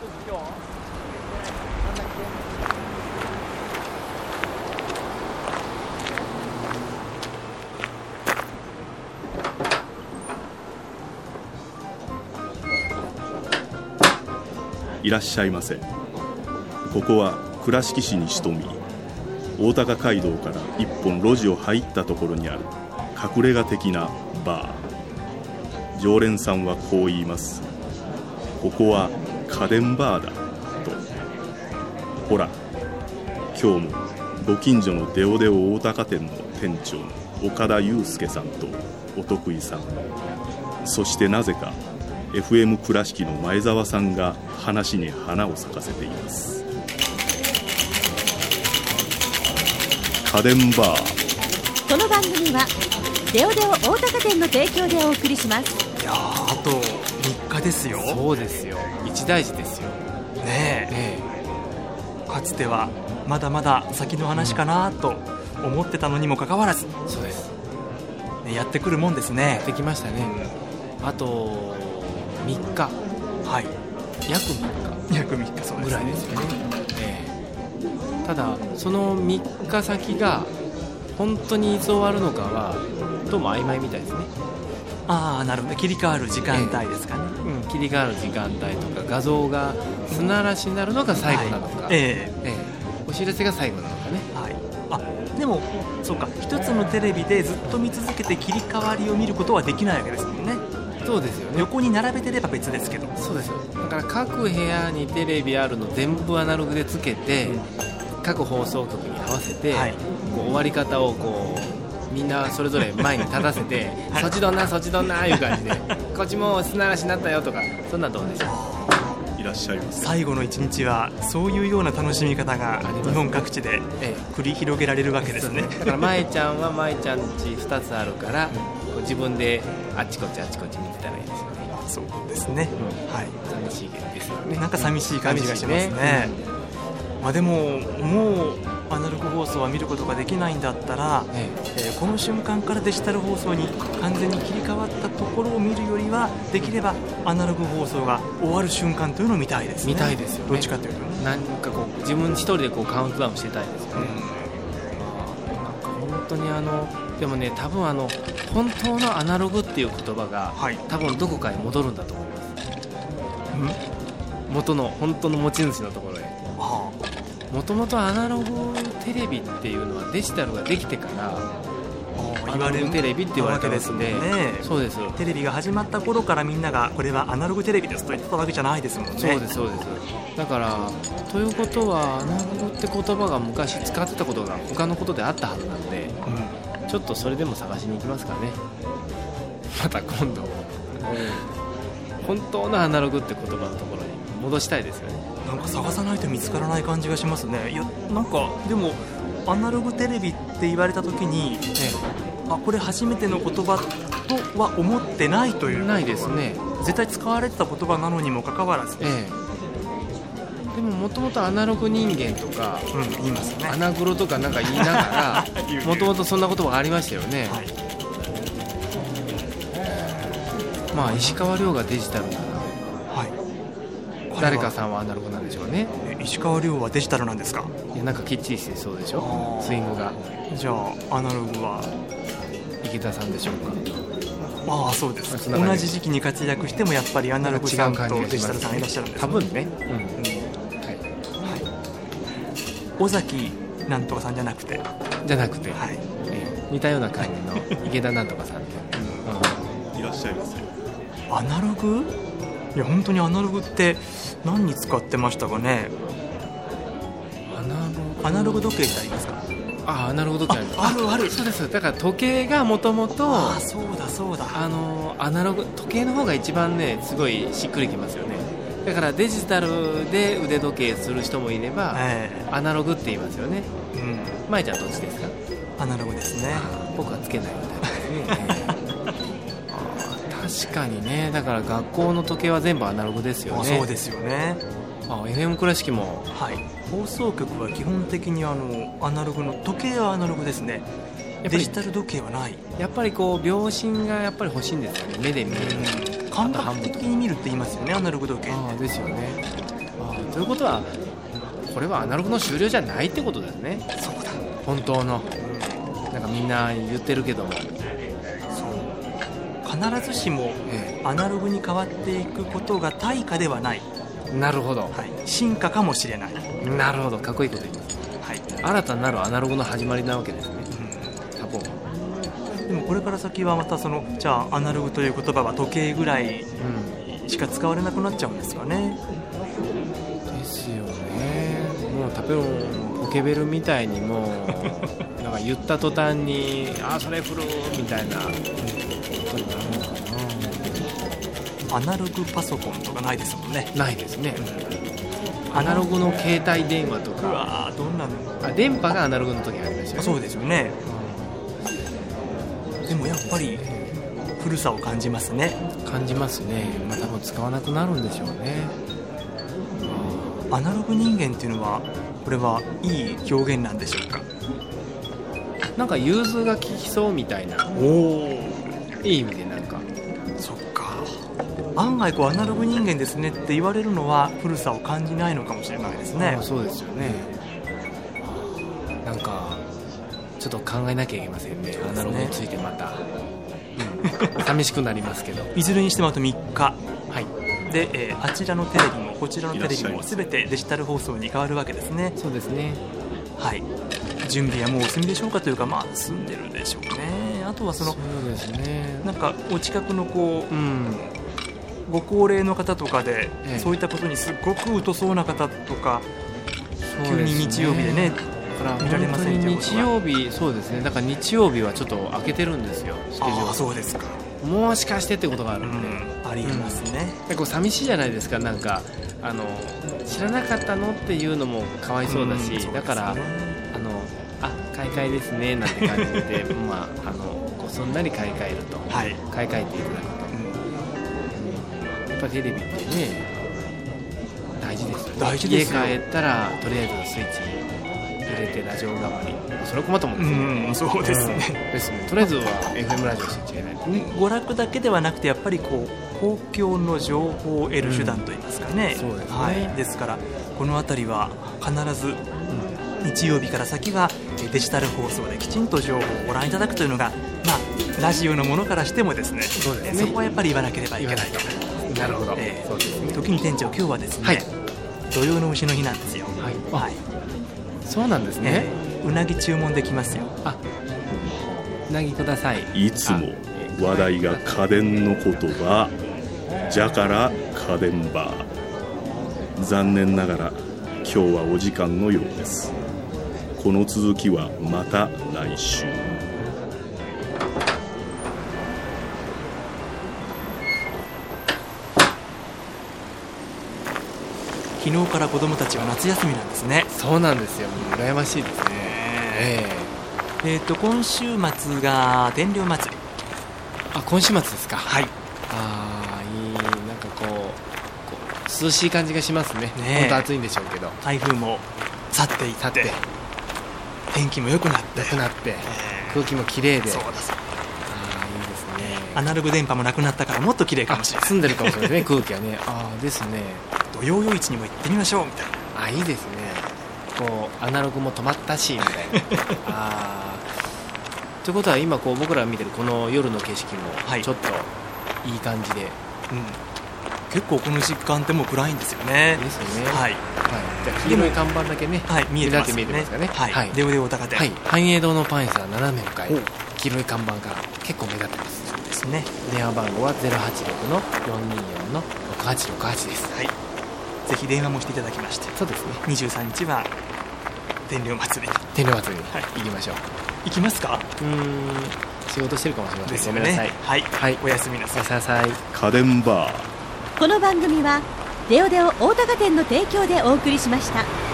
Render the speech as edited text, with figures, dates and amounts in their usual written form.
いらっしゃいませ。ここは倉敷市に潜み、大高街道から一本路地を入ったところにある隠れ家的なバー。常連さんはこう言います。ここは家電バーだと。ほら、今日もご近所のデオデオ大高店の店長の岡田祐介さんとお得意さん、そしてなぜかFM 倉敷の前澤さんが話に花を咲かせています。家電バー。 この番組はデオデオ大高店の提供でお送りします。 いやあと3日ですよ。 そうですよ、一大事ですよねえ、かつてはまだまだ先の話かなと思ってたのにもかかわらず、 そうです、 やってくるもんですね。 できましたね、あと3日、 はい、 約3 日そうですねぐらいですよね、ただその3日先が本当にいつ終わるのかはどうも曖昧みたいですね。 ああ、なるほど、切り替わる時間帯ですかね、 切り替わる時間帯とか画像が砂嵐になるのが最後なのか、お知らせが最後なのかね、 はい、あ、でもそうか、一つのテレビでずっと見続けて切り替わりを見ることはできないわけですもんね。 そうですよね、 横に並べてれば別ですけど。 そうですよ、だから各部屋にテレビあるの全部アナログでつけて、各放送局に合わせて、こう終わり方をこうみんなそれぞれ前に立たせてそっちどんなそっちどんないう感じでこっちも砂嵐になったよとか、そんなどうでしょう。 いらっしゃいます。 最後の一日はそういうような楽しみ方が日本各地で繰り広げられるわけですね。 だから舞ちゃんは舞ちゃんち2つあるから、こう自分であっちこっちあっちこっち見てたらいいですよね。 そうですね、はい、 寂しいですよね。 なんか寂しい感じがしますね。まあ、でももうアナログ放送は見ることができないんだったら、この瞬間からデジタル放送に完全に切り替わったところを見るよりは、できればアナログ放送が終わる瞬間というのを見たいですね。 見たいですよね。 どっちかというと、 何かこう自分一人でこうカウントダウンしてたいですよね、なんか本当にでもね、多分本当のアナログっていう言葉が、多分どこかに戻るんだと思います、元の本当の持ち主のところへ。もともとアナログテレビっていうのはデジタルができてからアナログテレビって言われてますんで、そうです。 テレビが始まった頃からみんながこれはアナログテレビですと言ってたわけじゃないですもんね。 そうですそうです。だからということはアナログって言葉が昔使ってたことが他のことであったはずなんで、ちょっとそれでも探しに行きますからね、また今度、本当のアナログって言葉のところに戻したいですよね。 なんか探さないと見つからない感じがしますね。いや、なんかでもアナログテレビって言われた時に、これ初めての言葉とは思ってないという。 ないですね。 絶対使われてた言葉なのにもかかわらず、 でももともとアナログ人間とか、 言いますね、 アナグロとかなんか言いながらもともとそんな言葉がありましたよね、まあ石川遼がデジタルなら、誰かさんはアナログなんでしょうね。 石川遼はデジタルなんですか。 いや、なんかきっちりしてそうでしょ、スイングが。 じゃあアナログは池田さんでしょうか。 ああ、そうです。同じ時期に活躍してもやっぱりアナログさんとデジタルさんいらっしゃるんです、ね、 多分ね、 尾崎なんとかさんじゃなくて、 似たような感じの池田なんとかさんで、 いらっしゃいませ。 アナログ、いや本当にアナログって何に使ってましたかね。アナログ時計ってありますか。 アナログ時計ある。 そうです。だから時計がもともとそうだアナログ時計の方が一番ね、すごいしっくりきますよね。だからデジタルで腕時計する人もいれば、アナログって言いますよね。舞ちゃんどっちですか。 アナログですね。 僕はつけないみたいですね。確かにね。だから学校の時計は全部アナログですよね。 そうですよね。 FM 倉敷も、 放送局は基本的にアナログの時計はアナログですね。デジタル時計はない。 やっぱりこう秒針がやっぱり欲しいんですよね。目で見る。 感覚的に見るって言いますよね、アナログ時計って。 ですよね。ということはこれはアナログの終了じゃないってことですね。 そうだ、 本当の、なんかみんな言ってるけども、 必ずしもアナログに変わっていくことが対価ではない。 なるほど、 進化かもしれない。 なるほど、かっこいいこと言います、新たなるアナログの始まりなわけですね、多分。 でもこれから先はまたじゃあアナログという言葉は時計ぐらいしか使われなくなっちゃうんですかね。 ですよね。もう多分ポケベルみたいにもうなんか言った途端にそれ古みたいなことになるのかな。アナログパソコンとかないですもんね。 ないですね、アナログの携帯電話とか、 どんなの。 電波がアナログの時にありましたよね。 そうですよね、でもやっぱり古さを感じますね。 感じますね。多分使わなくなるんでしょうね。 アナログ人間っていうのはこれはいい表現なんでしょうか。 なんか融通が利きそうみたいな、いい意味でなんか。 そっか、案外アナログ人間ですねって言われるのは古さを感じないのかもしれないですね。 そうですよね。なんかちょっと考えなきゃいけませんね、アナログについてまた、寂しくなりますけどいずれにしてもあと3日、で、あちらのテレビもこちらのテレビも全てデジタル放送に変わるわけですね。 そうですね。 準備はもうお済みでしょうかというか、済んでるでしょうね。あとはそうですね、 なんかお近くのご高齢の方とかで、そういったことにすごく疎そうな方とか、急に日曜日でね見られませんということは。 日曜日、そうですね。だから日曜日はちょっと開けてるんですよ、スケジュール。 そうですか。 もしかしてってことがあるんで、 ありますね。 寂しいじゃないですか。なんか知らなかったのっていうのもかわいそうだし、だから買い替えですねなんて感じでそんなに買い替えると、買い替えていただくと、やっぱテレビってね大事ですよね。 大事ですよ。 家帰ったらとりあえずスイッチ入れてラジオ代わり、それは困ったもんですね。 そうですね。 ですね。とりあえずは FM ラジオスイッチ入れないとね。 娯楽だけではなくて、やっぱり公共の情報を得る手段といいますかね。 そうですね。 ですからこの辺りは必ず日曜日から先はデジタル放送できちんと情報をご覧いただくというのが、ラジオのものからしてもですね、そこはやっぱり言わなければいけないと。 なるほど。そうですね。 時に店長、今日はですね、土用の丑の日なんですよ。 そうなんですね。 うなぎ注文できますよ。 うなぎください。 いつも話題が家電の言葉じゃから家電バー。残念ながら今日はお時間のようです。この続きはまた来週。 昨日から子供たちは夏休みなんですね。 そうなんですよ。羨ましいですね。 今週末が天領祭り。 今週末ですか。 はい。 いい、なんか涼しい感じがしますね。本当暑いんでしょうけど、 台風も去っていって天気も良くなって空気もきれいで。 そうです。 いいですね。 アナログ電波もなくなったからもっときれいかもしれない。 澄んでるかもしれないですね、空気はね。ですね。 土曜夜市にも行ってみましょうみたいな。 いいですね。アナログも止まったしみたいな。ということは今僕らが見てるこの夜の景色もちょっといい感じで、 結構この時間ってもう暗いんですよね。 ですよね。 じゃあ黄色い看板だけね、 見えてますかね。 レオレオ高店、 繁栄堂のパン屋さん斜め向かい、黄色い看板が結構目立ってます。 そうですね。 電話番号は 086-424-6868 です。 ぜひ電話もしていただきまして。 そうですね。 23日は天領祭りに行きましょう。 行きますか。 仕事してるかもしれません。 ごめんなさい。おやすみなさい。 家電バー。 この番組はデオデオ大高店の提供でお送りしました。